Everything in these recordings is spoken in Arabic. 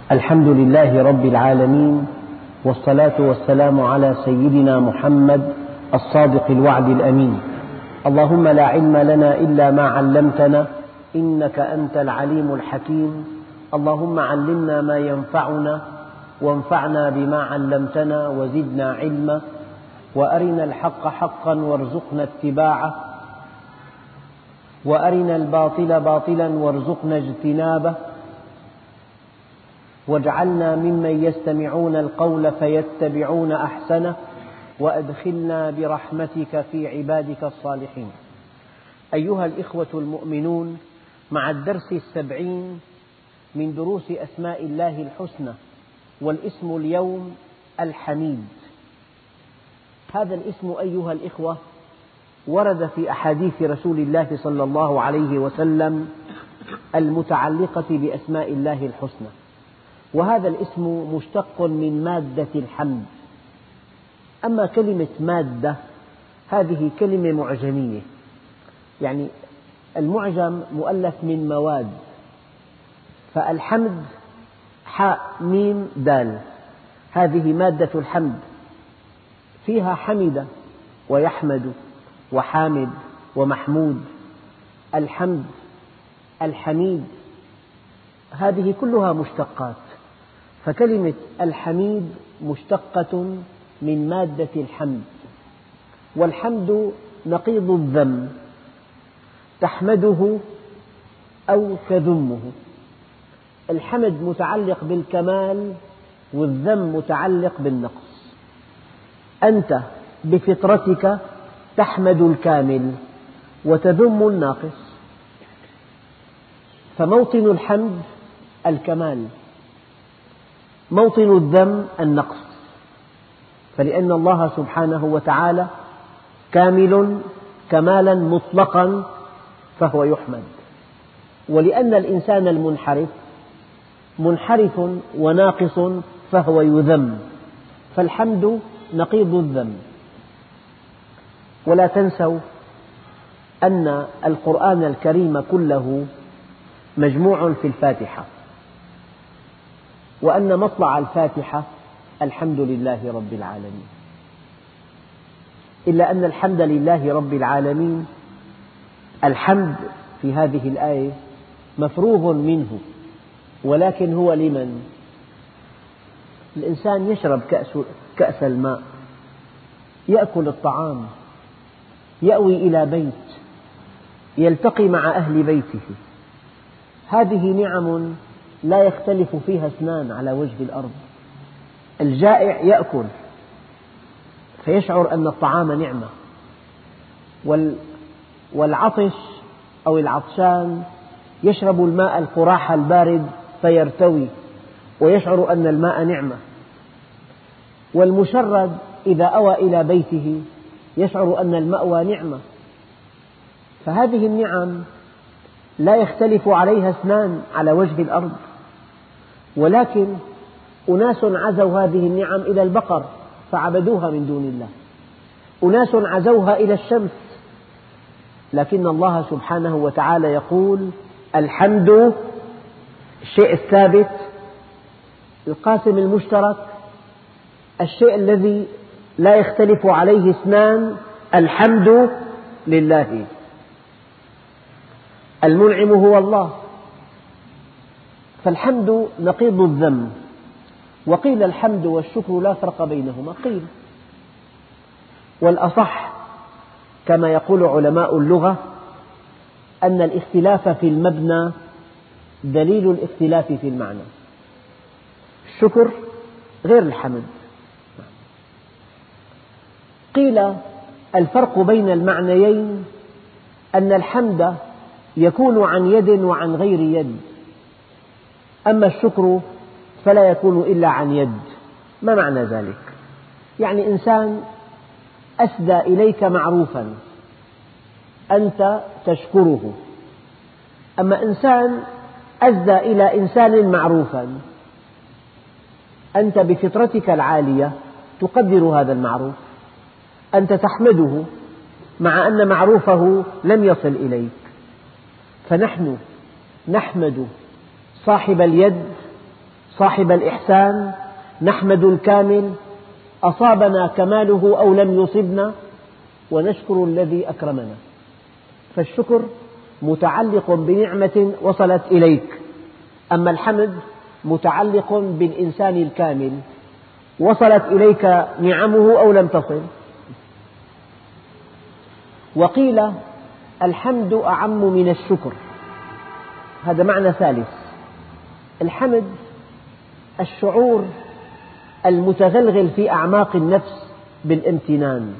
الحمد لله رب العالمين، والصلاة والسلام على سيدنا محمد الصادق الوعد الأمين. اللهم لا علم لنا إلا ما علمتنا إنك أنت العليم الحكيم. اللهم علمنا ما ينفعنا وانفعنا بما علمتنا وزدنا علما، وأرنا الحق حقا وارزقنا اتباعه، وأرنا الباطل باطلا وارزقنا اجتنابه، واجعلنا ممن يستمعون القول فيتبعون أحسنه، وأدخلنا برحمتك في عبادك الصالحين. أيها الإخوة المؤمنون، مع الدرس 70 من دروس أسماء الله الحسنى، والاسم اليوم الحميد. هذا الاسم أيها الإخوة ورد في أحاديث رسول الله صلى الله عليه وسلم المتعلقة بأسماء الله الحسنى، وهذا الاسم مشتق من مادة الحمد. أما كلمة مادة هذه كلمة معجمية، يعني المعجم مؤلف من مواد، فالحمد حاء ميم دال، هذه مادة الحمد، فيها حمد ويحمد وحامد ومحمود. الحمد الحميد هذه كلها مشتقات، فكلمة الحميد مشتقة من مادة الحمد. والحمد نقيض الذم، تحمده أو تذمه. الحمد متعلق بالكمال، والذم متعلق بالنقص. أنت بفطرتك تحمد الكامل وتذم الناقص، فموطن الحمد الكمال، موطن الذم النقص. فلأن الله سبحانه وتعالى كامل كمالا مطلقا فهو يحمد، ولأن الإنسان المنحرف منحرف وناقص فهو يذم، فالحمد نقيض الذم. ولا تنسوا أن القرآن الكريم كله مجموع في الفاتحة، وأن مطلع الفاتحة الحمد لله رب العالمين، إلا أن الحمد لله رب العالمين، الحمد في هذه الآية مفروغ منه، ولكن هو لمن؟ الإنسان يشرب كأس الماء، يأكل الطعام، يأوي إلى بيت، يلتقي مع أهل بيته. هذه نعم لا يختلف فيها اثنان على وجه الأرض. الجائع يأكل فيشعر أن الطعام نعمة، والعطش أو العطشان يشرب الماء القراح البارد فيرتوي ويشعر أن الماء نعمة، والمشرد إذا أوى إلى بيته يشعر أن المأوى نعمة. فهذه النعم لا يختلف عليها اثنان على وجه الأرض، ولكن أناس عزوا هذه النعم إلى البقر فعبدوها من دون الله، أناس عزوها إلى الشمس، لكن الله سبحانه وتعالى يقول الحمد، الشيء الثابت، القاسم المشترك، الشيء الذي لا يختلف عليه اثنان، الحمد لله. المنعم هو الله، فالحمد نقيض الذم. وقيل الحمد والشكر لا فرق بينهما، قيل، والأصح كما يقول علماء اللغة أن الاختلاف في المبنى دليل الاختلاف في المعنى. الشكر غير الحمد. قيل الفرق بين المعنيين أن الحمد يكون عن يد وعن غير يد، أما الشكر فلا يكون إلا عن يد. ما معنى ذلك؟ يعني إنسان أسدى إليك معروفا أنت تشكره، أما إنسان أسدى إلى إنسان معروفا أنت بفطرتك العالية تقدر هذا المعروف، أنت تحمده مع أن معروفه لم يصل إليك. فنحن نحمد صاحب اليد، صاحب الإحسان، نحمد الكامل، أصابنا كماله أو لم يصبنا، ونشكر الذي أكرمنا. فالشكر متعلق بنعمة وصلت إليك، أما الحمد متعلق بالإنسان الكامل، وصلت إليك نعمه أو لم تصل. وقيل الحمد أعم من الشكر، هذا معنى ثالث. الحمد الشعور المتغلغل في أعماق النفس بالامتنان.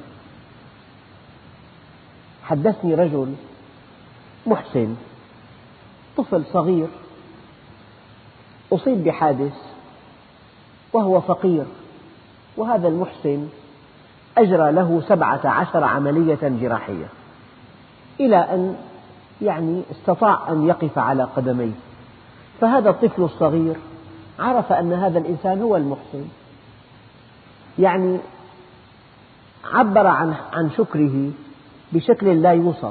حدثني رجل محسن، طفل صغير أصيب بحادث وهو فقير، وهذا المحسن أجرى له 17 عملية جراحية إلى أن استطاع أن يقف على قدميه. فهذا الطفل الصغير عرف أن هذا الإنسان هو المحسن، عبر عن شكره بشكل لا يوصف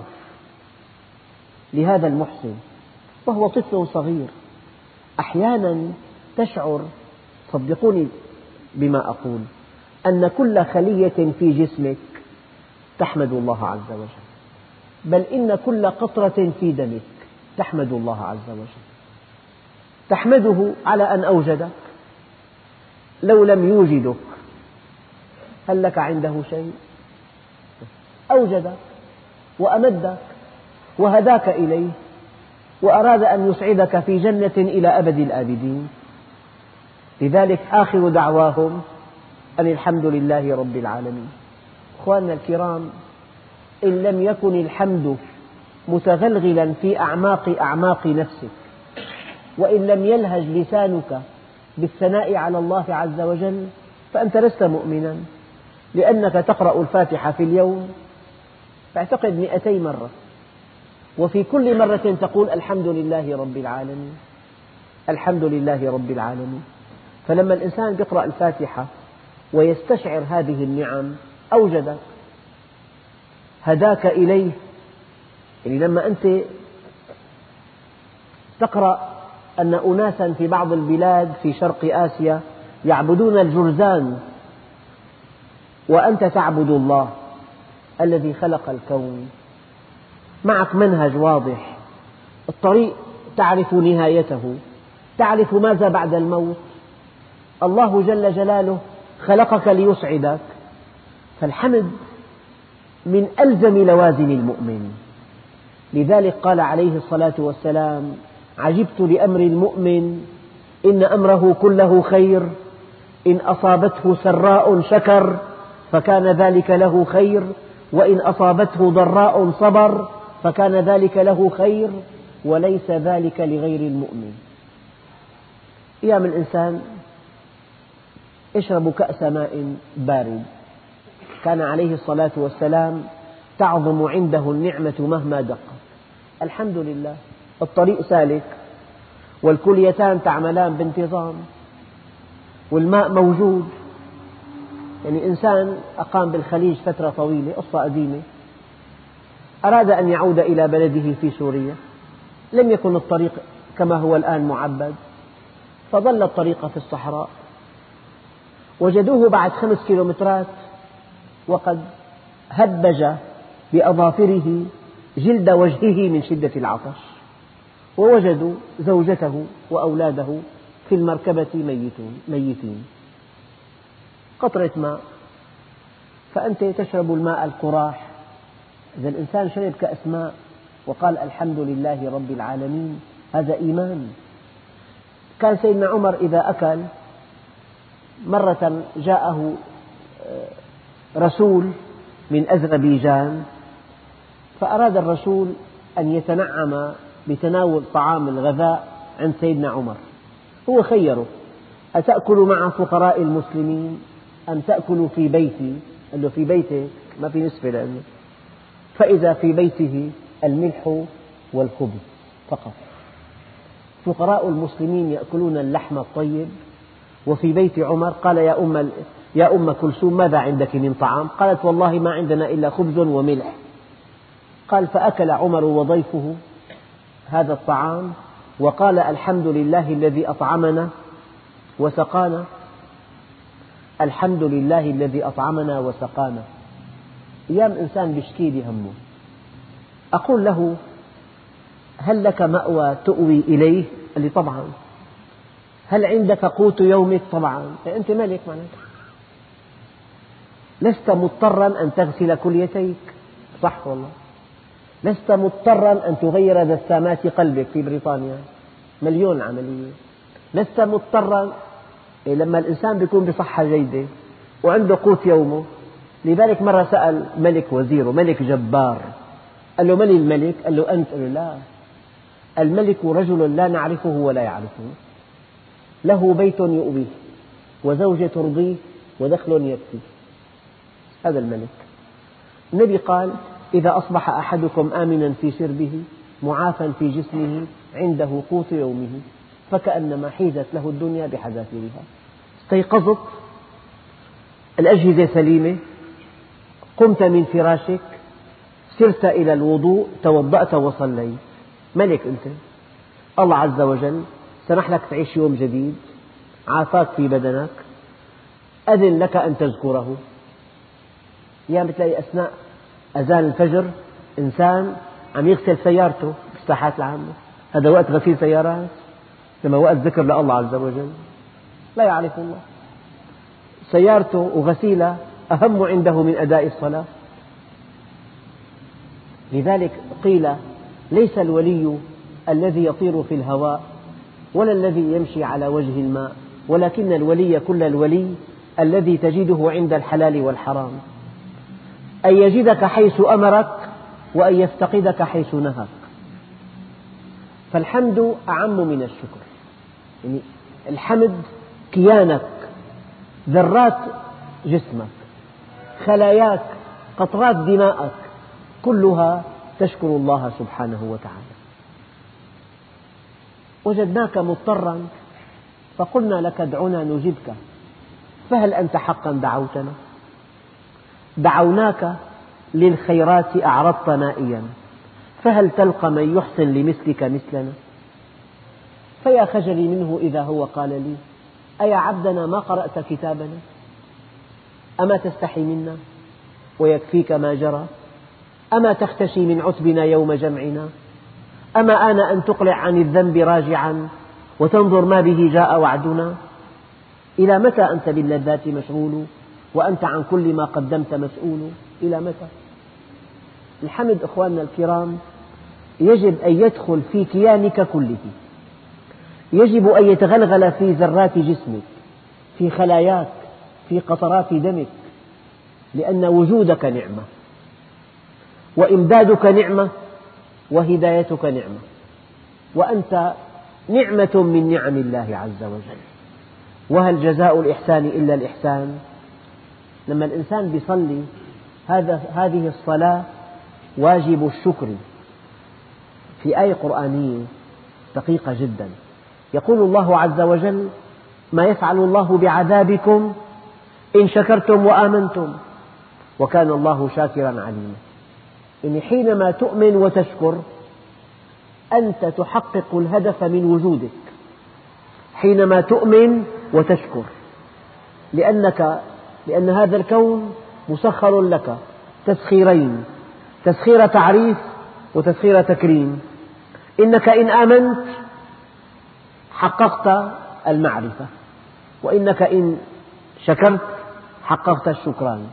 لهذا المحسن وهو طفل صغير. أحيانا تشعر، صدقوني بما أقول، أن كل خلية في جسمك تحمد الله عز وجل، بل إن كل قطرة في دمك تحمد الله عز وجل. تحمده على أن أوجدك، لو لم يوجدك هل لك عنده شيء؟ أوجدك وأمدك وهداك إليه وأراد أن يسعدك في جنة إلى أبد الآبدين. لذلك آخر دعواهم أن الحمد لله رب العالمين. أخواننا الكرام، إن لم يكن الحمد متغلغلا في أعماق نفسك، وإن لم يلهج لسانك بالثناء على الله عز وجل، فأنت لست مؤمنا، لأنك تقرأ الفاتحة في اليوم أعتقد 200 مرة، وفي كل مرة تقول الحمد لله رب العالمين، الحمد لله رب العالمين. فلما الإنسان يقرأ الفاتحة ويستشعر هذه النعم، أوجدك، هداك إليه. لما أنت تقرأ أن أناسا في بعض البلاد في شرق آسيا يعبدون الجرذان، وأنت تعبد الله الذي خلق الكون، معك منهج واضح، الطريق تعرف نهايته، تعرف ماذا بعد الموت، الله جل جلاله خلقك ليسعدك. فالحمد من ألزم لوازم المؤمن. لذلك قال عليه الصلاة والسلام: عجبت لأمر المؤمن إن أمره كله خير، إن أصابته سراء شكر فكان ذلك له خير، وإن أصابته ضراء صبر فكان ذلك له خير، وليس ذلك لغير المؤمن. أيام الإنسان اشربوا كأس ماء بارد، كان عليه الصلاة والسلام تعظم عنده النعمة مهما دقت. الحمد لله، الطريق سالك، والكليتان تعملان بانتظام، والماء موجود. إنسان أقام بالخليج فترة طويلة، قصة قديمة، أراد أن يعود إلى بلده في سوريا، لم يكن الطريق كما هو الآن معبد، فضل الطريق في الصحراء، وجدوه بعد 5 كيلومترات وقد هبج بأظافره جلد وجهه من شدة العطش، ووجدوا زوجته وأولاده في المركبة ميتين. قطرة ماء، فأنت تشرب الماء القراح. إذا الإنسان شرب كأس ماء وقال الحمد لله رب العالمين، هذا إيمان. كان سيدنا عمر إذا أكل، مرة جاءه رسول من أذربيجان، فأراد الرسول أن يتنعم بتناول طعام الغذاء عند سيدنا عمر. هو خيره: أتأكل مع فقراء المسلمين أم تأكل في بيتي؟ قال له: في بيتك ما في نسبة لأنه، فإذا في بيته الملح والخبز فقط. فقراء المسلمين يأكلون اللحم الطيب، وفي بيت عمر قال: يا أم كلثوم ماذا عندك من طعام؟ قالت: والله ما عندنا إلا خبز وملح. قال: فأكل عمر وضيفه هذا الطعام، وقال: الحمد لله الذي أطعمنا وسقانا. الحمد لله الذي أطعمنا وسقانا. أيام إنسان بيشكي لي همه، أقول له: هل لك مأوى تؤوي إليه؟ قال لي: طبعا. هل عندك قوت يومك؟ طبعا. أنت ملك معناته، لست مضطرا أن تغسل كليتيك، صح والله. لست مضطرا أن تغير دسامات قلبك في بريطانيا، مليون عملية. لست مضطرا. لما الإنسان يكون بصحة جيدة وعنده قوت يومه، لذلك مرة سأل ملك وزيره، ملك جبار، قال له: من الملك؟ قال له: أنت. قال له: لا، الملك رجل لا نعرفه ولا يعرفه، له بيت يؤويه وزوجة ترضيه ودخل يكفيه، هذا الملك. النبي قال: إذا أصبح أحدكم آمنا في سربه معافى في جسمه عنده قوت يومه فكأنما حيزت له الدنيا بحذافيرها. استيقظت، الأجهزة سليمة، قمت من فراشك، سرت إلى الوضوء، توضأت وصليت، ملك أنت. الله عز وجل سمح لك تعيش يوم جديد، عافاك في بدنك، أذن لك أن تذكره. أيام بتلاقي أثناء أذان الفجر إنسان عم يغسل سيارته بالساحات العامة، هذا وقت غسيل سيارات؟ لما وقت ذكر لله عز وجل، لا يعرف الله. سيارته وغسيلها أهم عنده من أداء الصلاة. لذلك قيل: ليس الولي الذي يطير في الهواء ولا الذي يمشي على وجه الماء، ولكن الولي كل الولي الذي تجده عند الحلال والحرام، أن يجدك حيث أمرك وأن يفتقدك حيث نهاك. فالحمد أعم من الشكر. يعني الحمد كيانك، ذرات جسمك، خلاياك، قطرات دماءك، كلها تشكر الله سبحانه وتعالى. وجدناك مضطرا فقلنا لك: ادعنا نجبك، فهل أنت حقا دعوتنا؟ دعوناك للخيرات أعرضت نائيا، فهل تلقى من يحسن لمثلك مثلنا؟ فيا خجلي منه إذا هو قال لي: أيا عبدنا ما قرأت كتابنا؟ أما تستحي منا ويكفيك ما جرى؟ أما تختشي من عتبنا يوم جمعنا؟ أما آن أن تقلع عن الذنب راجعا وتنظر ما به جاء وعدنا؟ إلى متى أنت باللذات مشغول وأنت عن كل ما قدمت مسؤول؟ إلى متى؟ الحمد إخواننا الكرام يجب أن يدخل في كيانك كله، يجب أن يتغلغل في ذرات جسمك، في خلاياك، في قطرات دمك، لأن وجودك نعمة، وإمدادك نعمة، وهدايتك نعمة، وأنت نعمة من نعم الله عز وجل. وهل جزاء الإحسان إلا الإحسان؟ لما الإنسان يصلي هذه الصلاة واجب الشكر. في آية قرآنية دقيقة جدا، يقول الله عز وجل: ما يفعل الله بعذابكم إن شكرتم وآمنتم وكان الله شاكرا عليما. يعني حينما تؤمن وتشكر أنت تحقق الهدف من وجودك، حينما تؤمن وتشكر، لأن هذا الكون مسخر لك تسخيرين: تسخير تعريف وتسخير تكريم. إنك إن آمنت حققت المعرفة، وإنك إن شكرت حققت الشكران.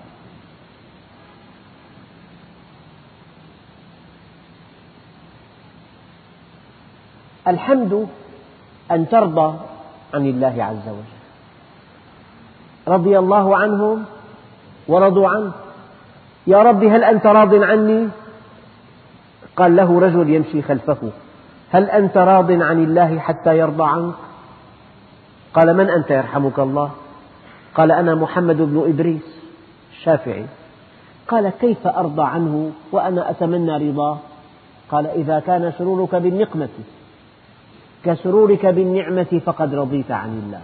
الحمد أن ترضى عن الله عز وجل. رضي الله عنهم ورضوا عنه. يا رب هل أنت راض عني؟ قال له رجل يمشي خلفه: هل أنت راض عن الله حتى يرضى عنك؟ قال: من أنت يرحمك الله؟ قال: أنا محمد بن إدريس الشافعي. قال: كيف أرضى عنه وأنا أتمنى رضاه؟ قال: إذا كان سرورك بالنقمة كسرورك بالنعمة فقد رضيت عن الله.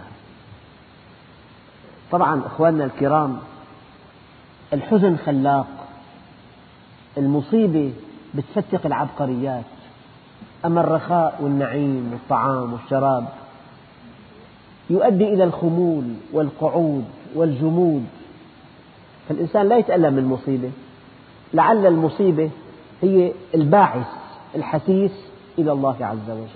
طبعا إخواننا الكرام، الحزن خلاق، المصيبة بتفتق العبقريات، أما الرخاء والنعيم والطعام والشراب يؤدي إلى الخمول والقعود والجمود، فالإنسان لا يتألم من المصيبة، لعل المصيبة هي الباعث الحثيث إلى الله عز وجل.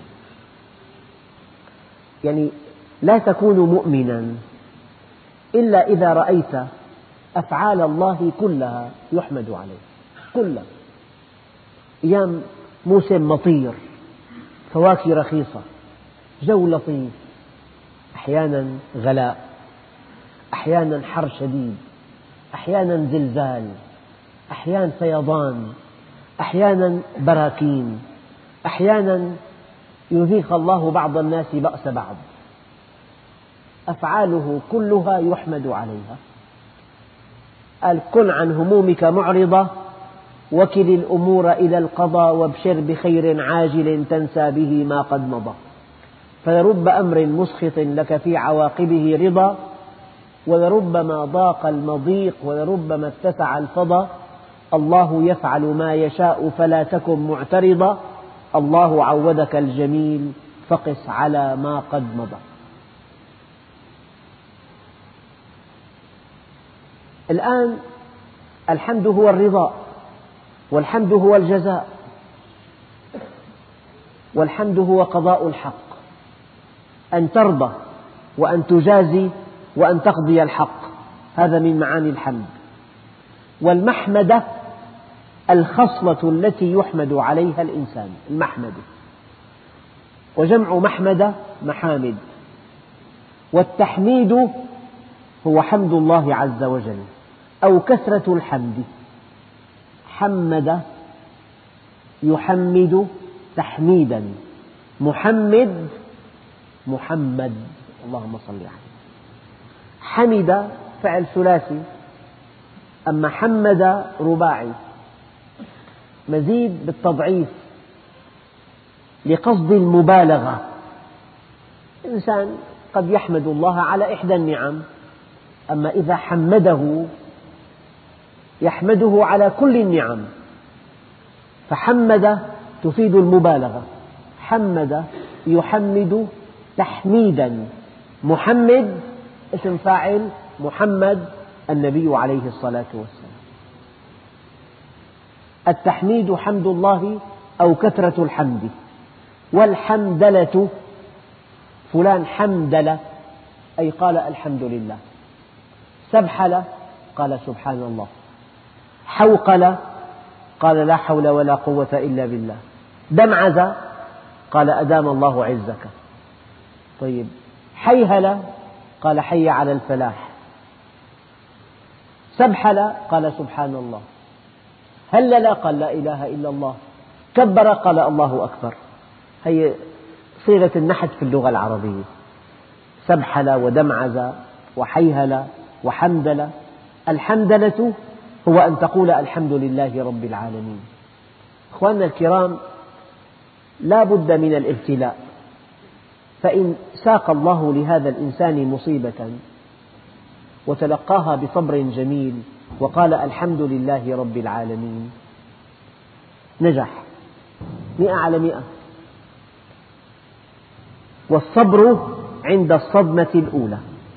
يعني لا تكون مؤمنا إلا إذا رأيت أفعال الله كلها يحمد عليه، كلها. أيام موسم مطير، فواكه رخيصة، جو لطيف، أحيانا غلاء، أحيانا حر شديد، أحيانا زلزال، أحيانا فيضان، أحيانا براكين، أحيانا يذيق الله بعض الناس بأس بعض، أفعاله كلها يحمد عليها. قال: كن عن همومك معرضة، وكل الأمور إلى القضاء، وابشر بخير عاجل تنسى به ما قد مضى، فلرب أمر مسخط لك في عواقبه رضا، ولربما ضاق المضيق، ولربما اتسع الفضا، الله يفعل ما يشاء فلا تكن معترضا، الله عودك الجميل فقس على ما قد مضى. الآن الحمد هو الرضا، والحمد هو الجزاء، والحمد هو قضاء الحق، أن ترضى وأن تجازي وأن تقضي الحق، هذا من معاني الحمد. والمحمدة الخصلة التي يحمد عليها الإنسان، المحمدة، وجمع محمدة محامد. والتحميد هو حمد الله عز وجل أو كثرة الحمد، حمد يحمد تحميدا، محمد محمد، اللهم صل عليه. حمد فعل ثلاثي، أما حمد رباعي، مزيد بالتضعيف لقصد المبالغة. الإنسان قد يحمد الله على إحدى النعم، أما إذا حمده يحمده على كل النعم، فحمد تفيد المبالغة، حمد يحمد تحميدا، محمد اسم فاعل، محمد النبي عليه الصلاة والسلام. التحميد حمد الله أو كثرة الحمد. والحمدلة فلان حمدل أي قال الحمد لله، سبحل قال سبحان الله، حوقل قال لا حول ولا قوة إلا بالله، دمعز قال أدام الله عزك. طيب، حيهل قال حي على الفلاح، سبحل قال سبحان الله، هلل قال لا إله إلا الله، كبر قال الله أكبر. هي صيغة النحت في اللغة العربية، سبحل ودمعز وحيهل وحمدل. الحمدلة هو أن تقول الحمد لله رب العالمين. أخواننا الكرام، لا بد من الابتلاء، فإن ساق الله لهذا الإنسان مصيبة وتلقاها بصبر جميل وقال الحمد لله رب العالمين، نجح 100%. والصبر عند الصدمة الأولى.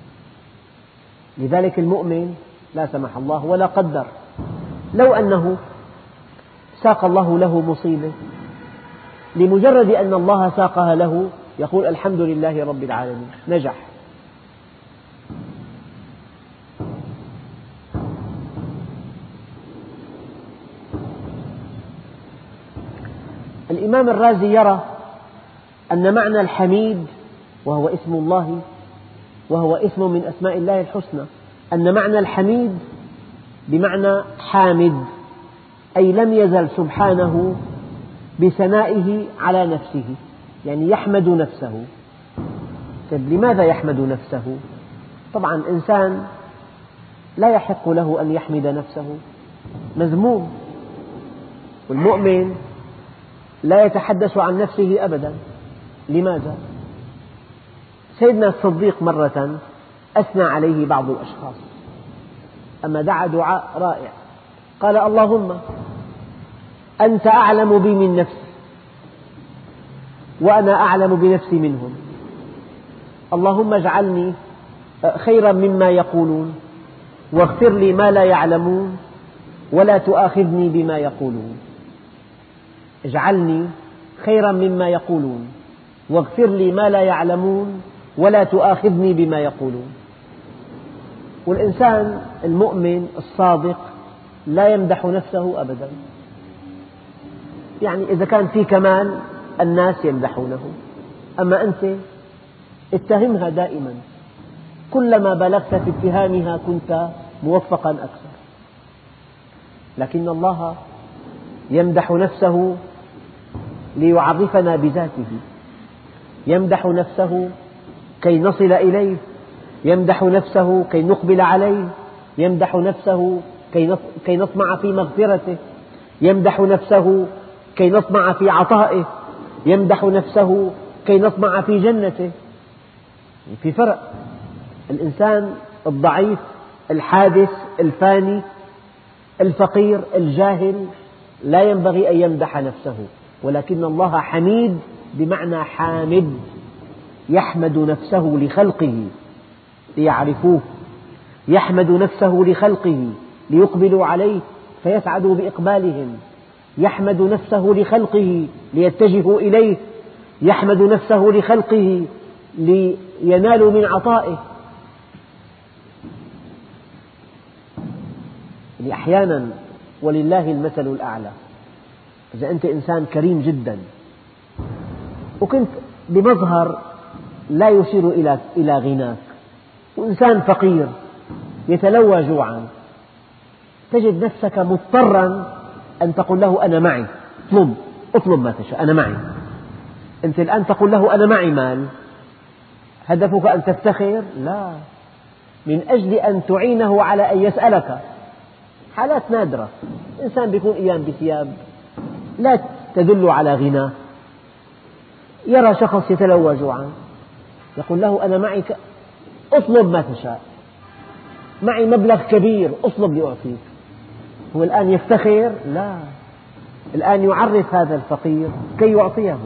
لذلك المؤمن لا سمح الله ولا قدر، لو أنه ساق الله له مصيبة، لمجرد أن الله ساقها له يقول الحمد لله رب العالمين، نجح. الإمام الرازي يرى أن معنى الحميد، وهو اسم الله وهو اسم من أسماء الله الحسنى، أن معنى الحميد بمعنى حامد، أي لم يزل سبحانه بثنائه على نفسه، يعني يحمد نفسه. طيب، لماذا يحمد نفسه؟ طبعا إنسان لا يحق له أن يحمد نفسه، مذموم. والمؤمن لا يتحدث عن نفسه أبدا. لماذا؟ سيدنا الصديق مرة أثنى عليه بعض الأشخاص، أما دعا دعاء رائع، قال اللهم أنت أعلم بي من نفسي، وأنا أعلم بنفسي منهم، اللهم اجعلني خيرا مما يقولون واغفر لي ما لا يعلمون ولا تؤاخذني بما يقولون. اجعلني خيرا مما يقولون واغفر لي ما لا يعلمون ولا تؤاخذني بما يقولون. والإنسان المؤمن الصادق لا يمدح نفسه أبدا، يعني إذا كان في كمال الناس يمدحونه، أما أنت اتهمها دائما، كلما بلغت في اتهامها كنت موفقا أكثر. لكن الله يمدح نفسه ليعرفنا بذاته، يمدح نفسه كي نصل إليه، يمدح نفسه كي نقبل عليه، يمدح نفسه كي نطمع في مغفرته، يمدح نفسه كي نطمع في عطائه، يمدح نفسه كي نطمع في جنته. في فرق، الإنسان الضعيف الحادث الفاني الفقير الجاهل لا ينبغي أن يمدح نفسه، ولكن الله حميد بمعنى حامد، يحمد نفسه لخلقه ليعرفوه، يحمد نفسه لخلقه ليقبلوا عليه فيسعدوا بإقبالهم، يحمد نفسه لخلقه ليتجهوا إليه، يحمد نفسه لخلقه لينالوا من عطائه. أحيانا ولله المثل الأعلى، إذا أنت إنسان كريم جدا وكنت بمظهر لا يشير إلى غناك، وإنسان فقير يتلوى جوعا، تجد نفسك مضطرا أن تقول له أنا معي، اطلب ما تشاء، أنا معي. أنت الآن تقول له أنا معي مال، هدفك أن تفتخر؟ لا، من أجل أن تعينه على أن يسألك. حالات نادرة، إنسان بيكون أيام بثياب لا تدل على غناه، يرى شخص يتلوى جوعا يقول له أنا معك، اطلب ما تشاء، معي مبلغ كبير، اطلب لأعطيك. هو الآن يفتخر؟ لا، الآن يعرف هذا الفقير كي يعطيه.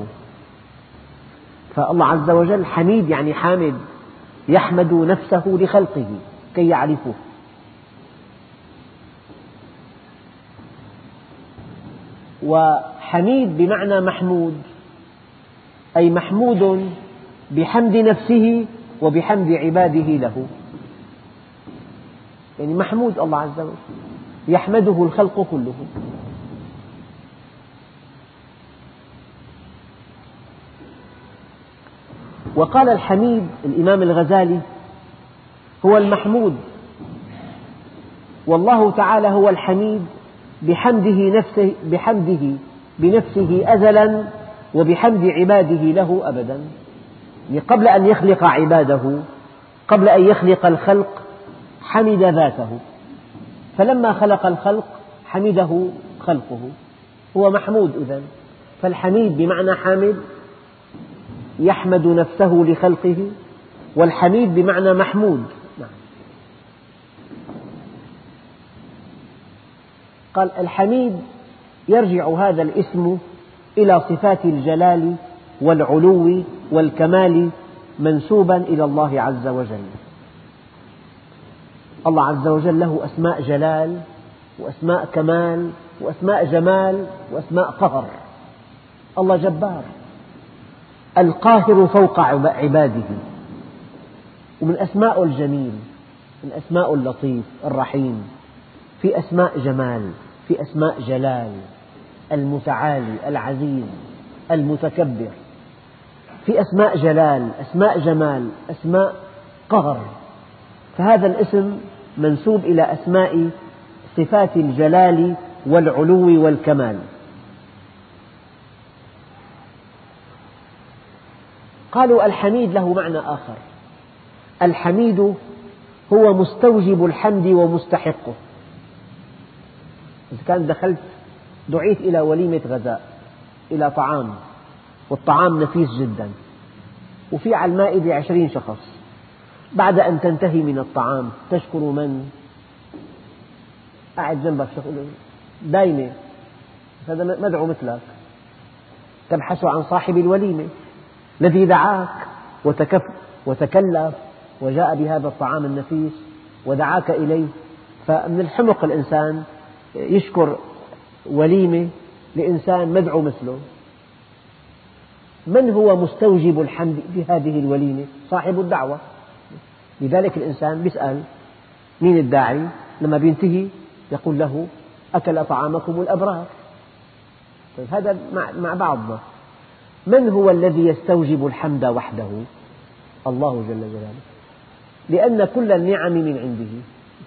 فالله عز وجل حميد يعني حامد، يحمد نفسه لخلقه كي يعرفوه. وحميد بمعنى محمود، أي محمود بحمد نفسه وبحمد عباده له، يعني محمود الله عز وجل يحمده الخلق كلهم. وقال الحميد الإمام الغزالي هو المحمود، والله تعالى هو الحميد بحمده بنفسه أزلا وبحمد عباده له أبدا. يعني قبل أن يخلق عباده، قبل أن يخلق الخلق حمد ذاته، فلما خلق الخلق حمده خلقه، هو محمود إذن. فالحميد بمعنى حامد يحمد نفسه لخلقه، والحميد بمعنى محمود. قال الحميد يرجع هذا الاسم إلى صفات الجلال والعلو والكمال منسوبا إلى الله عز وجل. الله عز وجل له أسماء جلال وأسماء كمال وأسماء جمال وأسماء قهر. الله جبار القاهر فوق عباده، ومن أسماء الجميل، من أسماء اللطيف الرحيم، في أسماء جمال، في أسماء جلال، المتعالي العزيز المتكبر، في أسماء جلال، أسماء جمال، أسماء قهر. فهذا الاسم منسوب إلى أسماء صفات الجلال والعلو والكمال. قالوا الحميد له معنى آخر، الحميد هو مستوجب الحمد ومستحقه. إذا كان دعيت إلى وليمة غداء، إلى طعام، والطعام نفيس جدا، وفي على المائدة 20 شخص، بعد أن تنتهي من الطعام تشكر من؟ قاعد جنبك شخص دايمة، هذا مدعو مثلك، تبحث عن صاحب الوليمة الذي دعاك وتكلف وجاء بهذا الطعام النفيس ودعاك إليه، فمن الحمق الإنسان يشكر وليمة لإنسان مدعو مثله. من هو مستوجب الحمد في هذه الوليمة؟ صاحب الدعوة. لذلك الإنسان يسأل مين الداعي؟ لما بينتهي يقول له أكل طعامكم الأبرار. طيب هذا مع بعضنا. من هو الذي يستوجب الحمد وحده؟ الله جل جلاله، لأن كل النعم من عنده.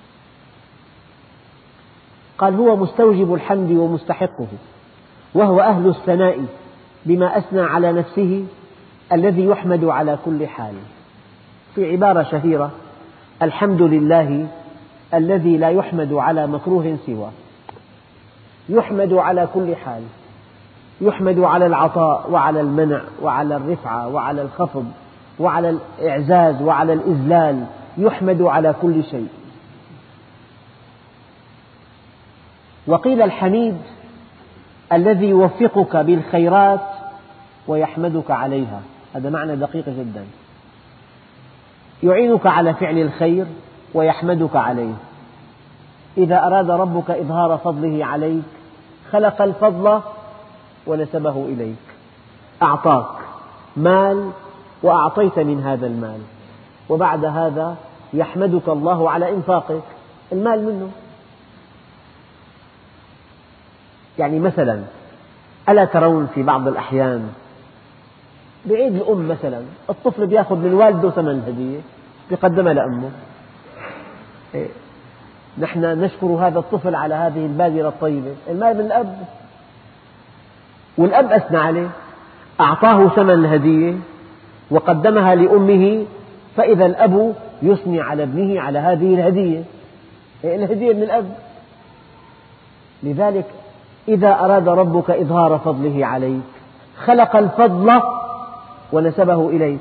قال هو مستوجب الحمد ومستحقه، وهو أهل الثناء بما أثنى على نفسه الذي يحمد على كل حال. في عبارة شهيرة: الحمد لله الذي لا يحمد على مكروه سواه. يحمد على كل حال، يحمد على العطاء وعلى المنع وعلى الرفعة وعلى الخفض وعلى الإعزاز وعلى الإذلال، يحمد على كل شيء. وقيل الحميد الذي يوفقك بالخيرات ويحمدك عليها. هذا معنى دقيق جدا. يعينك على فعل الخير ويحمدك عليه. إذا أراد ربك إظهار فضله عليك خلق الفضل ونسبه إليك. أعطاك مال وأعطيت من هذا المال، وبعد هذا يحمدك الله على إنفاقك المال منه. يعني مثلا ألا ترون في بعض الأحيان بعيد الأم مثلا الطفل يأخذ من والده ثمن الهدية يقدمها لأمه. نحن نشكر هذا الطفل على هذه البادرة الطيبة. المال من الأب، والأب أثنى عليه، أعطاه ثمن الهدية وقدمها لأمه، فإذا الأب يثني على ابنه على هذه الهدية. الهدية من الأب. لذلك إذا أراد ربك إظهار فضله عليك خلق الفضل ونسبه إليك.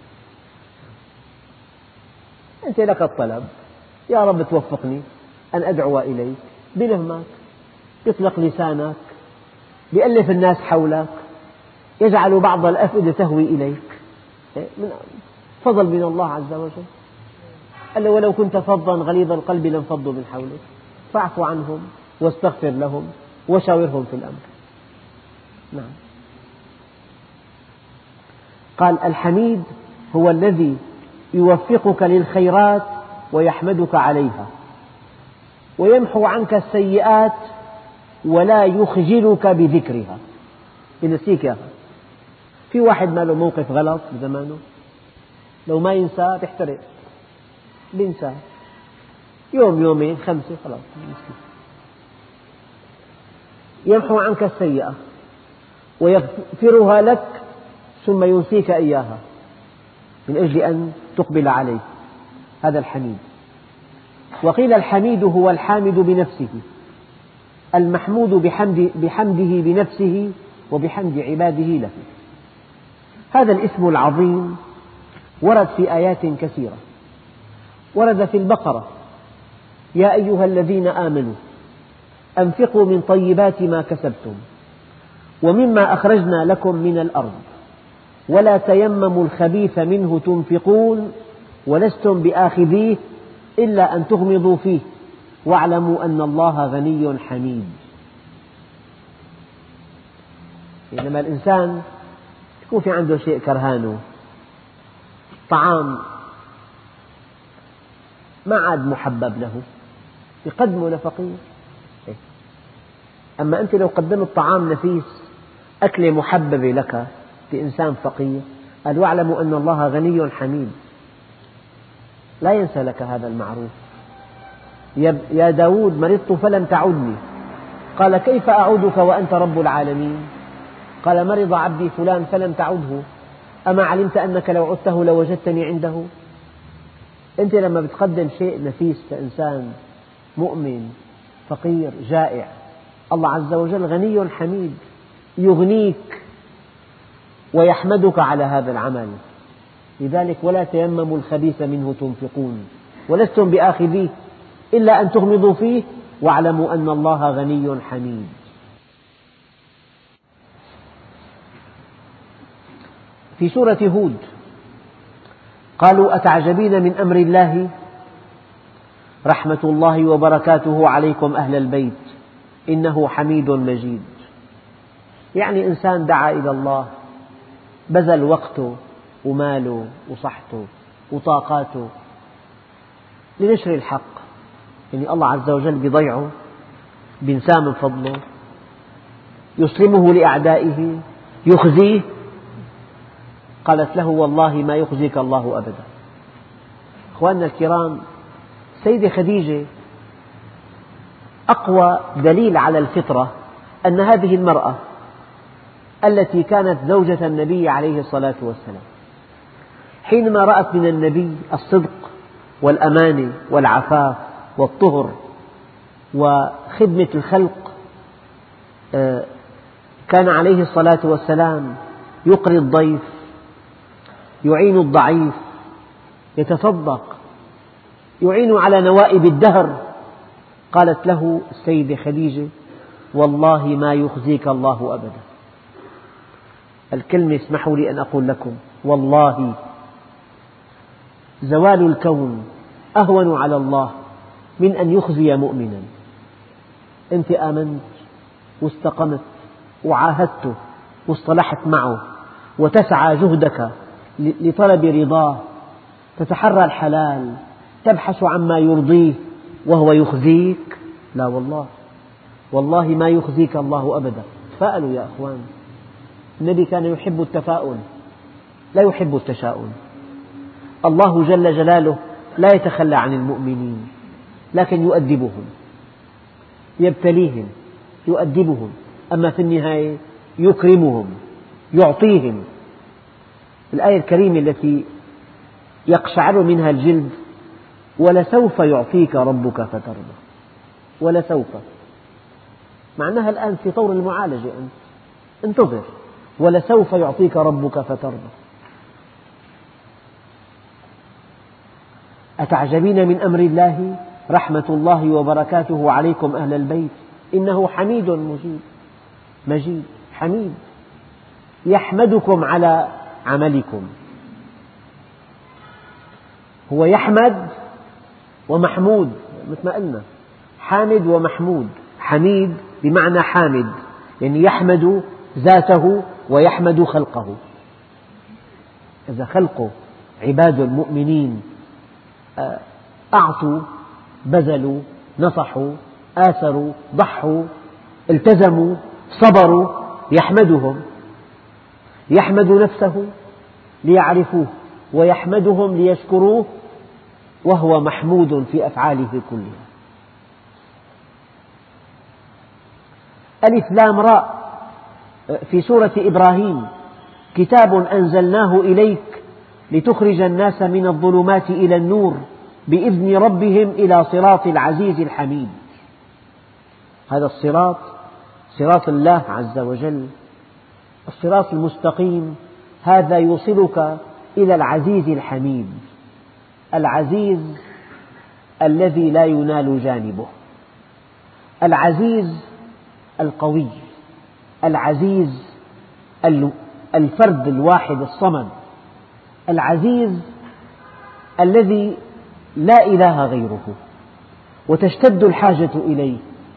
أنت لك الطلب: يا رب توفقني أن أدعو إليك، بلهمك، يطلق لسانك، يؤلف الناس حولك، يجعل بعض الأفئدة تهوي إليك. فضل من الله عز وجل. قال ولو كنت فظا غليظ القلب لانفضوا من حولك فاعف عنهم واستغفر لهم وشاورهم في الأمر. نعم. قال الحميد هو الذي يوفقك للخيرات ويحمدك عليها، ويمحو عنك السيئات ولا يخجلك بذكرها. ينسيك إياها. في واحد ما له موقف غلط بزمانه لو ما ينسى بيحترق، بينسى يوم يومين خمسة خلاص. يمحو عنك السيئة ويغفرها لك ثم ينسيك إياها من أجل أن تقبل عليه. هذا الحميد. وقيل الحميد هو الحامد بنفسه، المحمود بحمده بنفسه وبحمد عباده له. هذا الاسم العظيم ورد في آيات كثيرة. ورد في البقرة: يا أيها الذين آمنوا أنفقوا من طيبات ما كسبتم ومما أخرجنا لكم من الأرض ولا تيمموا الخبيث منه تنفقون ولستم بآخذيه إلا أن تغمضوا فيه واعلموا أن الله غني حميد. لما الإنسان يكون في عنده شيء كرهانه، طعام ما عاد محبب له، يقدمه لفقير. أما أنت لو قدمت طعام نفيس، أكلة محببة لك لإنسان فقير، قال واعلموا أن الله غني حميد، لا ينسى لك هذا المعروف. يا داود مرضت فلم تعدني، قال كيف أعودك وأنت رب العالمين؟ قال مرض عبدي فلان فلم تعده، أما علمت أنك لو عدته لوجدتني عنده؟ أنت لما بتقدم شيء نفيس لإنسان مؤمن فقير جائع، الله عز وجل غني حميد، يغنيك ويحمدك على هذا العمل. لذلك ولا تيمموا الخبيث منه تنفقون ولستم بآخذيه إلا أن تغمضوا فيه واعلموا أن الله غني حميد. في سورة هود قالوا أتعجبين من أمر الله رحمة الله وبركاته عليكم أهل البيت إنه حميد مجيد. يعني إنسان دعا إلى الله، بذل وقته وماله وصحته وطاقاته لنشر الحق، يعني الله عز وجل بيضيعه، بينساه من فضله، يسلمه لأعدائه، يخزيه. قالت له والله ما يخزيك الله أبدا. أخواننا الكرام، السيدة خديجة أقوى دليل على الفطرة أن هذه المرأة التي كانت زوجة النبي عليه الصلاة والسلام حينما رأت من النبي الصدق والأمانة والعفاف والطهر وخدمة الخلق، كان عليه الصلاة والسلام يقري الضيف، يعين الضعيف، يتصدق، يعين على نوائب الدهر. قالت له السيدة خديجة والله ما يخزيك الله أبدا. الكلمة اسمحوا لي أن أقول لكم والله زوال الكون أهون على الله من أن يخزي مؤمنا. أنت آمنت واستقمت وعاهدته واصطلحت معه وتسعى جهدك لطلب رضاه، تتحرى الحلال، تبحث عما يرضيه، وهو يخزيك؟ لا والله، والله ما يخزيك الله أبدا. تفاءلوا يا أخوان. النبي كان يحب التفاؤل لا يحب التشاؤم. الله جل جلاله لا يتخلى عن المؤمنين، لكن يؤدبهم، يبتليهم، يؤدبهم، أما في النهاية يكرمهم، يعطيهم. الآية الكريمة التي يقشعر منها الجلد: ولسوف يعطيك ربك فترضى. ولسوف، معناها الآن في طور المعالجة، أنت انتظر، ولسوف يعطيك ربك فترضى. أتعجبين من أمر الله رحمة الله وبركاته عليكم أهل البيت إنه حميد مجيد. مجيد، حميد، يحمدكم على عملكم. هو يحمد ومحمود، مثل ما قلنا حامد ومحمود. حميد بمعنى حامد، يعني يحمد ذاته ويحمد خلقه. إذا خلقه عباد المؤمنين أعطوا، بذلوا، نصحوا، آثروا، ضحوا، التزموا، صبروا، يحمدهم. يحمد نفسه ليعرفوه، ويحمدهم ليشكروه، وهو محمود في أفعاله كلها. ألف لام راء في سورة إبراهيم: كتاب أنزلناه إليك لتخرج الناس من الظلمات إلى النور بإذن ربهم إلى صراط العزيز الحميد. هذا الصراط صراط الله عز وجل، الصراط المستقيم، هذا يوصلك إلى العزيز الحميد. العزيز الذي لا ينال جانبه، العزيز القوي، العزيز الفرد الواحد الصمد، العزيز الذي لا إله غيره وتشتد الحاجة إليه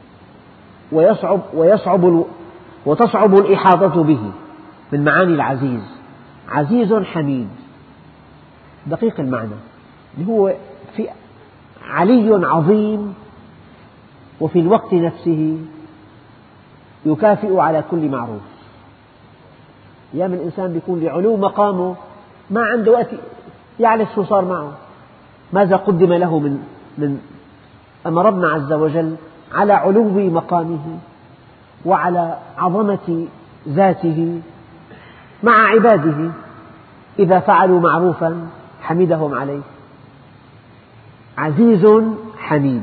وتصعب الإحاطة به. من معاني العزيز عزيز حميد، دقيق المعنى، اللي هو في علي عظيم وفي الوقت نفسه يكافئ على كل معروف. أيام الإنسان بيكون لعلو مقامه ما عنده وقت يعرف شو صار معه، ماذا قدم له أما ربنا عز وجل على علو مقامه وعلى عظمة ذاته مع عباده، إذا فعلوا معروفا حمدهم عليه. عزيز حميد.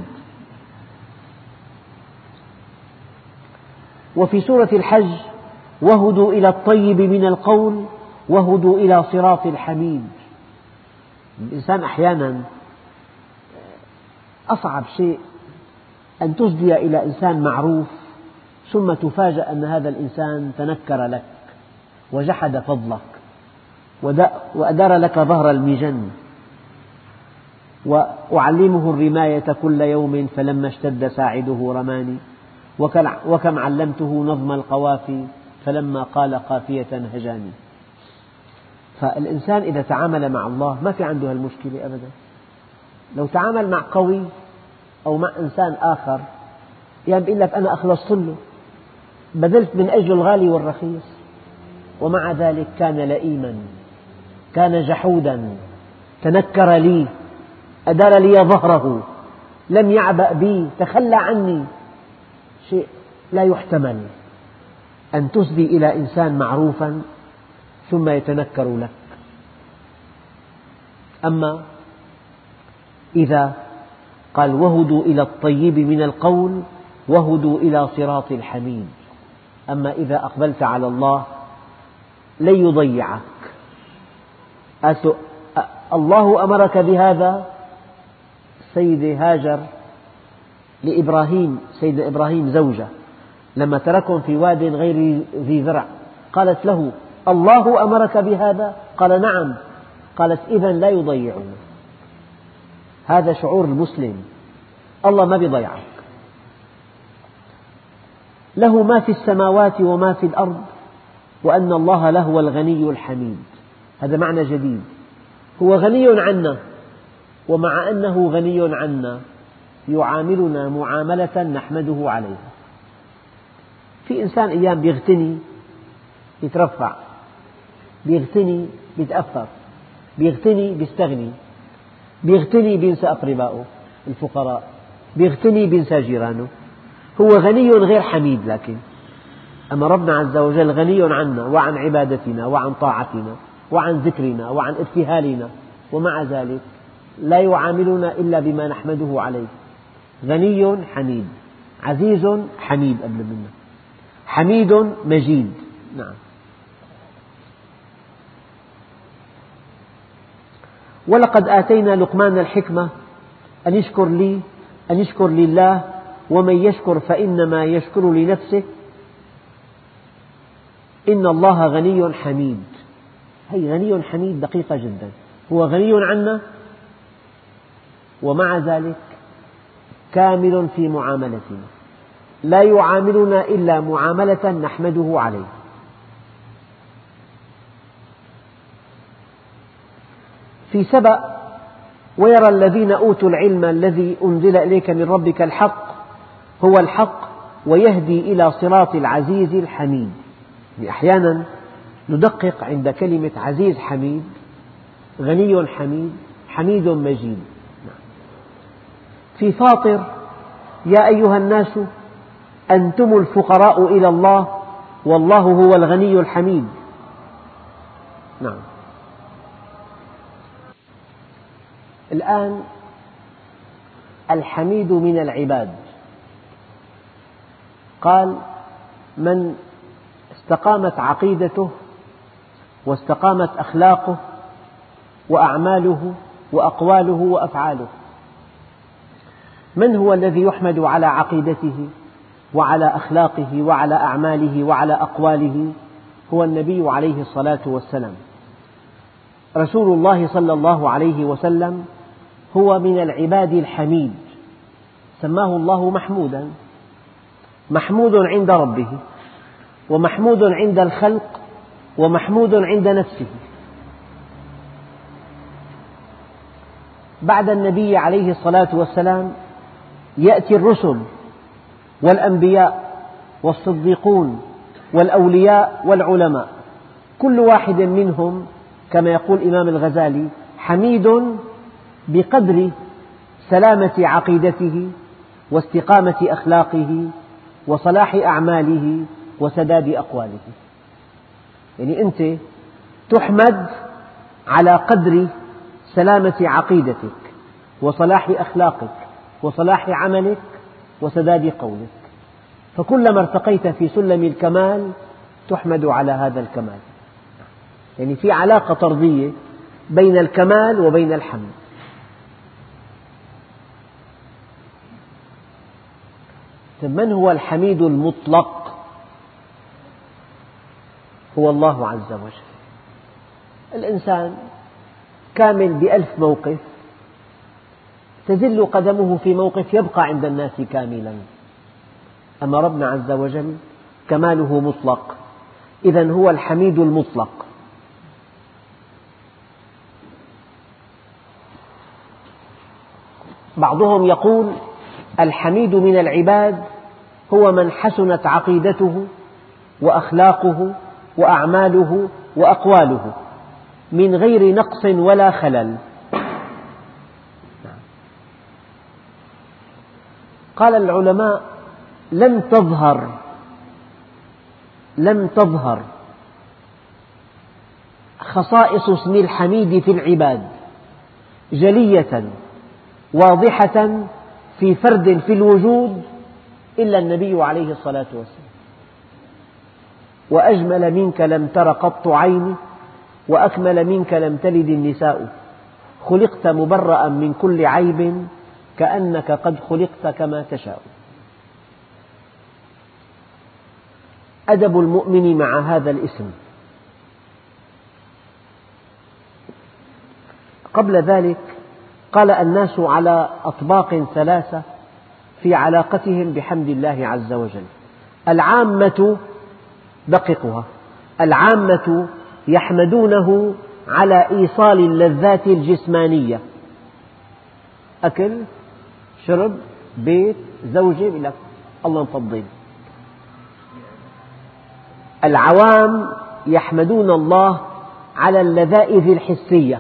وفي سورة الحج: وهدوا إلى الطيب من القول وهدوا إلى صراط الحميد. الإنسان أحيانا أصعب شيء أن تسدي إلى إنسان معروف ثم تفاجأ أن هذا الإنسان تنكر لك وجحد فضلك وأدار لك ظهر المجن وأعلمه الرماية كل يوم فلما اشتد ساعده رماني، وكم علمته نظم القوافي فلما قال قافية هجاني. فالإنسان إذا تعامل مع الله ما في عنده هالمشكلة أبدا. لو تعامل مع قوي أو مع إنسان آخر يعني بيقول لك أنا أخلصت له، بذلت من أجل الغالي والرخيص، ومع ذلك كان لئيما، كان جحودا، تنكر لي، أدار لي ظهره، لم يعبأ بي، تخلى عني. شيء لا يحتمل أن تسدي إلى إنسان معروفا ثم يتنكر لك. أما إذا قال وهدوا إلى الطيب من القول وهدوا إلى صراط الحميد، أما إذا أقبلت على الله لن يضيعك. الله أمرك بهذا. سيدة هاجر لإبراهيم، سيدنا إبراهيم زوجة، لما تركهم في واد غير ذي زرع قالت له الله أمرك بهذا؟ قال نعم. قالت إذن لا يضيعنا. هذا شعور المسلم، الله ما بيضيعك. له ما في السماوات وما في الأرض وأن الله لهو الغني الحميد. هذا معنى جديد، هو غني عنا، ومع أنه غني عنا يعاملنا معاملة نحمده عليها. في إنسان أيام بيغتني يترفع، بيغتني بيتأثر، بيغتني بيستغني، بيغتني بينسى أقربائه الفقراء، بيغتني بينسى جيرانه. هو غني غير حميد. لكن أما ربنا عز وجل غني عنا وعن عبادتنا وعن طاعتنا وعن ذكرنا وعن ابتهالنا، ومع ذلك لا يعاملنا إلا بما نحمده عليه. غني حميد، عزيز حميد قبل منه، حميد مجيد. نعم. ولقد آتينا لقمان الحكمة أن يشكر لي، أن يشكر لله، ومن يشكر فإنما يشكر لنفسه، إن الله غني حميد. هي غني حميد دقيقة جدا. هو غني عنا ومع ذلك كامل في معاملتنا، لا يعاملنا إلا معاملة نحمده عليه. في سبأ ويرى الذين أوتوا العلم الذي أنزل إليك من ربك الحق هو الحق ويهدي إلى صراط العزيز الحميد. أحيانا ندقق عند كلمة عزيز حميد، غني حميد، حميد مجيد. في فاطر يا أيها الناس أنتم الفقراء إلى الله والله هو الغني الحميد. نعم. الآن الحميد من العباد، قال من استقامت عقيدته واستقامت أخلاقه وأعماله وأقواله وأفعاله. من هو الذي يحمد على عقيدته وعلى أخلاقه وعلى أعماله وعلى أقواله؟ هو النبي عليه الصلاة والسلام. رسول الله صلى الله عليه وسلم هو من العباد الحميد، سماه الله محمودا، محمود عند ربه ومحمود عند الخلق ومحمود عند نفسه. بعد النبي عليه الصلاة والسلام يأتي الرسل والأنبياء والصديقون والأولياء والعلماء، كل واحد منهم كما يقول الإمام الغزالي حميد بقدر سلامة عقيدته واستقامة أخلاقه وصلاح أعماله وسداد أقواله. يعني أنت تحمد على قدر سلامة عقيدتك وصلاح أخلاقك وصلاح عملك وسداد قولك، فكلما ارتقيت في سلم الكمال تحمد على هذا الكمال. يعني في علاقة طردية بين الكمال وبين الحمد. من هو الحميد المطلق؟ هو الله عز وجل. الإنسان كامل بألف موقف تزل قدمه في موقف يبقى عند الناس كاملا. أما ربنا عز وجل كماله مطلق، إذن هو الحميد المطلق. بعضهم يقول الحميد من العباد هو من حسنت عقيدته وأخلاقه وأعماله وأقواله من غير نقص ولا خلل. قال العلماء لم تظهر خصائص اسم الحميد في العباد جلية واضحة في فرد في الوجود إلا النبي عليه الصلاة والسلام. وأجمل منك لم تر قط عيني وأكمل منك لم تلد النساء خلقت مبرأ من كل عيب كأنك قد خلقت كما تشاء. أدب المؤمن مع هذا الاسم. قبل ذلك قال الناس على أطباق ثلاثة في علاقتهم بحمد الله عز وجل. العامة دققها، العامة يحمدونه على إيصال اللذات الجسمانية، أكل شرب بيت زوجة، لك الله مفضل. العوام يحمدون الله على اللذائذ الحسية،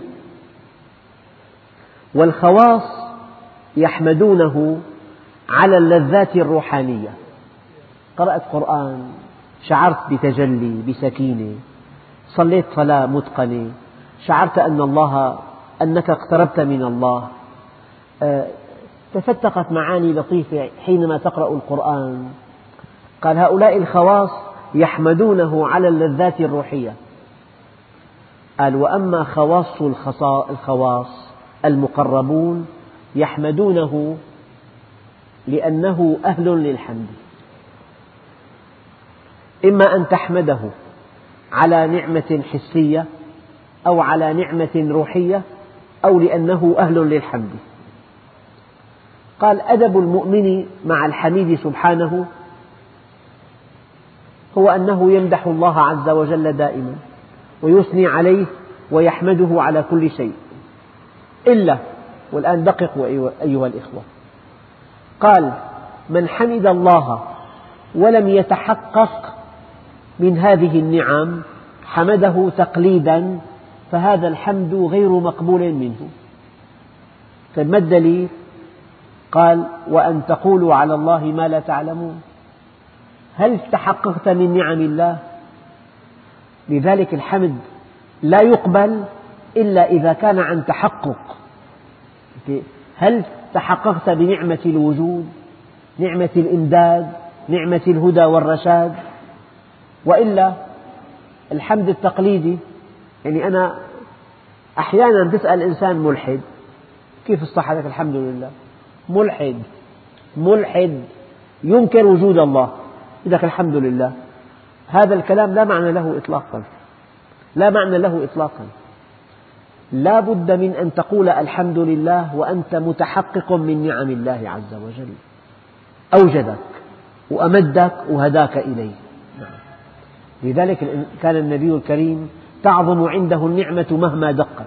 والخواص يحمدونه على اللذات الروحانية. قرأت قرآن شعرت بتجلي بسكينة، صليت صلاة متقنة شعرت أنك اقتربت من الله، تفتقت معاني لطيفة حينما تقرأ القرآن. قال هؤلاء الخواص يحمدونه على اللذات الروحية. قال وأما خواص الخواص المقربون يحمدونه لأنه أهل للحمد. إما أن تحمده على نعمة حسية أو على نعمة روحية أو لأنه أهل للحمد. قال أدب المؤمن مع الحميد سبحانه هو أنه يمدح الله عز وجل دائما ويثني عليه ويحمده على كل شيء، إلا، والآن دققوا أيها الإخوة، قال من حمد الله ولم يتحقق من هذه النعم حمده تقليدا فهذا الحمد غير مقبول منه. طيب ما الدليل؟ قال وأن تقولوا على الله ما لا تعلمون. هل تحققت من نعم الله؟ لذلك الحمد لا يقبل إلا إذا كان عن تحقق. هل تحققت بنعمة الوجود، نعمة الإمداد، نعمة الهدى والرشاد؟ وإلا الحمد التقليدي، يعني أنا أحيانا تسأل إنسان ملحد كيف الصحة لك؟ الحمد لله. ملحد ينكر وجود الله لك الحمد لله. هذا الكلام لا معنى له إطلاقا، لا معنى له إطلاقا. لا بد من أن تقول الحمد لله وأنت متحقق من نعم الله عز وجل، أوجدك وأمدك وهداك إليه. لذلك كان النبي الكريم تعظم عنده النعمة مهما دقت.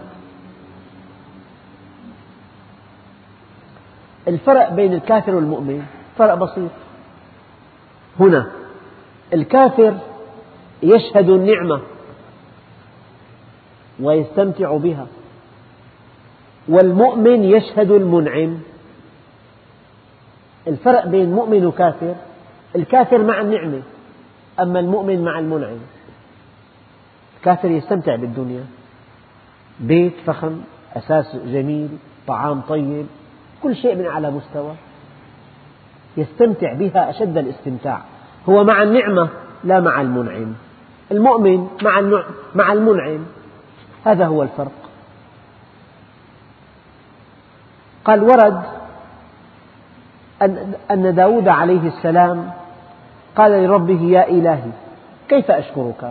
الفرق بين الكافر والمؤمن فرق بسيط. هنا الكافر يشهد النعمة ويستمتع بها، والمؤمن يشهد المنعم. الفرق بين مؤمن وكافر، الكافر مع النعمة أما المؤمن مع المنعم. الكافر يستمتع بالدنيا، بيت فخم، أساس جميل، طعام طيب، كل شيء من أعلى مستوى، يستمتع بها أشد الاستمتاع. هو مع النعمة لا مع المنعم. المؤمن مع المنعم، هذا هو الفرق. قال ورد أن داود عليه السلام قال لربه يا إلهي كيف أشكرك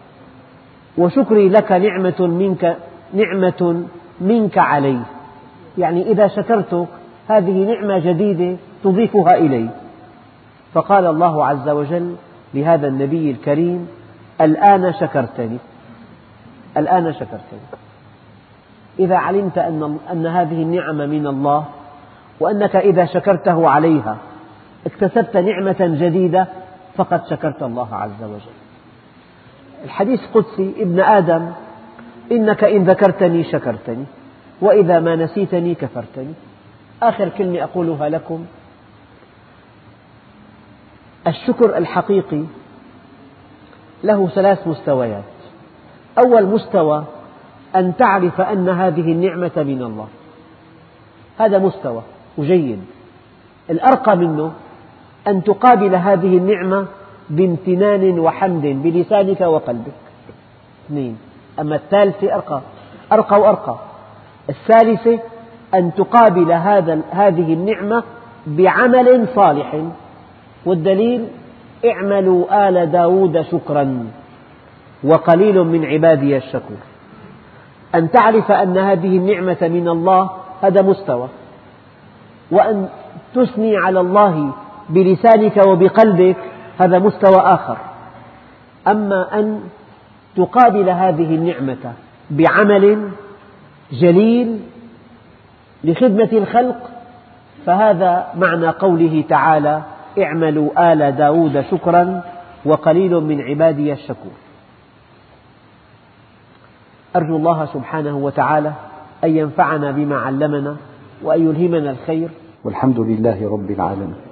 وشكري لك نعمة منك علي. يعني إذا شكرتك هذه نعمة جديدة تضيفها إلي. فقال الله عز وجل لهذا النبي الكريم: الآن شكرتني، الآن شكرتني. إذا علمت أن هذه النعمة من الله، وأنك إذا شكرته عليها اكتسبت نعمة جديدة، فقد شكرت الله عز وجل. الحديث قدسي: ابن آدم إنك إن ذكرتني شكرتني، وإذا ما نسيتني كفرتني. آخر كلمة أقولها لكم: الشكر الحقيقي له 3 مستويات. أول مستوى أن تعرف أن هذه النعمة من الله، هذا مستوى وجيد. الأرقى منه أن تقابل هذه النعمة بامتنان وحمد بلسانك وقلبك. 2. أما الثالثة أرقى وأرقى. الثالثة أن تقابل هذه النعمة بعمل صالح، والدليل: اعملوا آل داود شكرا وقليل من عبادي الشكور. أن تعرف أن هذه النعمة من الله هذا مستوى، وأن تثني على الله بلسانك وبقلبك هذا مستوى آخر. أما أن تقابل هذه النعمة بعمل جليل لخدمة الخلق، فهذا معنى قوله تعالى: اعملوا آل داود شكرا وقليل من عبادي الشكور. أرجو الله سبحانه وتعالى أن ينفعنا بما علمنا وأن يلهمنا الخير، والحمد لله رب العالمين.